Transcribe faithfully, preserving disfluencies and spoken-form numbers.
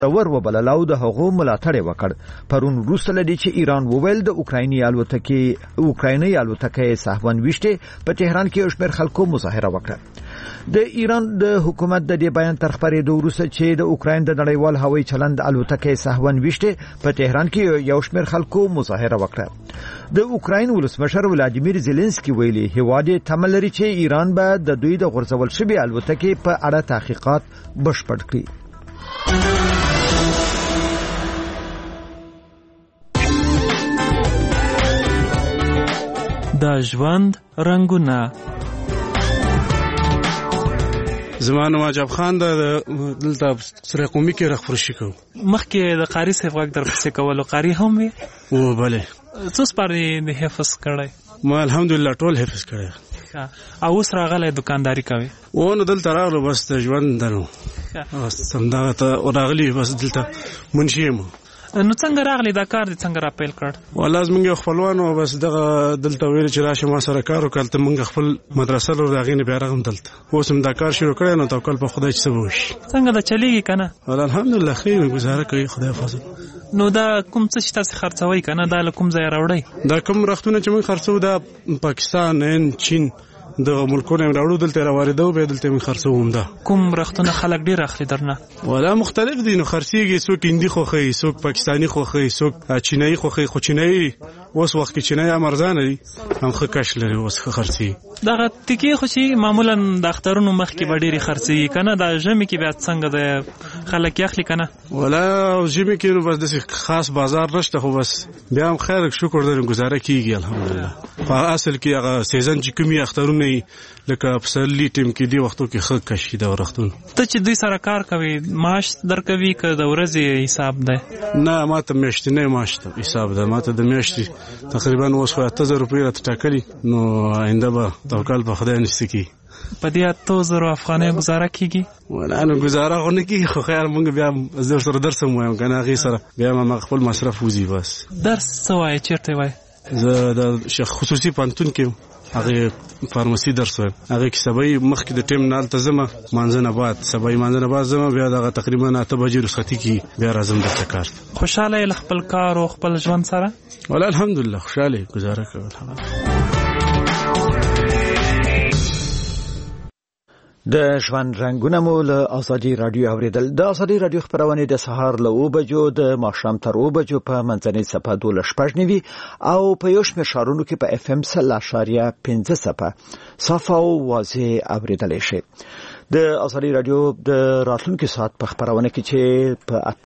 ور وبللاو د هغو ملاتړ وکړ. پرون وروسته لدی چې ایران وویل د اوکرایني الوتکې اوکرایني الوتکې سهون وشته په تهران کې یو شمېر خلکو مظاهره وکړه. د ایران د حکومت د دې بیان تر خبرېدو وروسته چې د اوکراین د نړیوال هوایي چلند الوتکې سهون وشته په تهران کې یو شمېر خلکو مظاهره وکړه. د اوکراین ولسمشر ولادیمیر زيلنسکي ویلي هیواد تمل لري چې ایران به د دوی د غورځول شوی الوتکې په اړه تحقیقات بشپړ کړي. د ژوند رنگونه. زمانو واجب خان د دلته سره قومي کې رخصتي کو مخکې د قاری صاحب غږ در پسې کولو قاری هم وي او بله څه سپارې د حفظ کړی ما الحمدلله ټول حفظ کړی او اوس راغلی دکانداري کوي او نو دلته راغلو بس د ژوند درو سم دا ته راغلی بس دلته منشي مو نو څنګه راغلی دا کار دې څنګه را پیل کړ؟ والله زمونږ خپلوانو بس دغه دلته ویل چې راشه ما سره کار وکړ ته مونږ خپل مدرسه لور راغینې بیا راغم دلته اوس هم دا کار شروع کړی نو توکل په خدای چې څه وشي. څنګه دا چلیږي کنه؟ والله الحمدلله خیر گزاره کوي خدای فضل. نو دا کوم څه چې تاسو خرڅوي کنه دا له کوم ځای راوړی؟ دا کوم رختونه چې موږ خرڅو دا پاکستان هند چین د ملکونو راوړو دلته راوړو به دلته می خرڅوم. دا کوم رختونه خلک ډیر اخلي درنه؟ ولا مختلف دي نو خرڅيږي څوک هندي خوخي څوک پاکستاني خوخي څوک چینایي خوخي خو چینایي اوس وخت کې چینایي امرزان دي هم خو کش لري اوس خرڅي. دا ټکی خو چې معمولا د اخترونو مخ کې ډیری خرڅي کنه دا ژمي کې بیا څنګه د خلک اخلي کنه؟ ولا ژمي کې نو بس د خاص بازار نشته خو بس بیا هم خیر شکر درم گزاره کیږي الحمدلله. په اصل کې هغه سیزن چې کومي اخترونه لکه پسرلی ټیم کې دی وختو کې خلک کشي دا ورختون. ته چې دوی سره کار کوي معاش درکوي که د ورځې حساب ده؟ نه ماته میاشتنی معاش ته حساب ده ماته د میاشتې تقریبا اوس خو اته زره روپۍ راته ټاکلي نو آینده به توکل په خدای نشته کی په دې اته زره افغانۍ گزاره کیږي؟ ولا نو گزاره خو نه کیږي خو خیر مونږ بیا زر سره درس هم وایم کنه هغې سره بیا ما خپل مصرف وځي بس. درس څه وایي چیرته وایي؟ زه د شیخ خصوصي پوهنتون کې هغه فارمسي درس وایم هغه کې سبای مخکې د ټیم نال ته زما مانځنه بعد سبای مانځنه بعد زما بیا دغه تقریبا اته بجې رخصتي کې بیا راځم د کار. خوشاله ل خپل کار او خپل ژوند سره؟ ولا الحمدلله خوشاله گزاره کوم. د ژوند رنگونه مو له ازادي رادیو اوریدل. د ازادي رادیو خبرونه د سهار له او بجو د ماښام تر او بجو په منځنۍ صفه دوله شپږ نیوي او په یو شمېر ښارونو کې په اف ام سل اشاریه پنځه صفه صفه او واضح اوریدل شي. د ازادي رادیو د راتلونکي ساعت په خبرونه کې چې په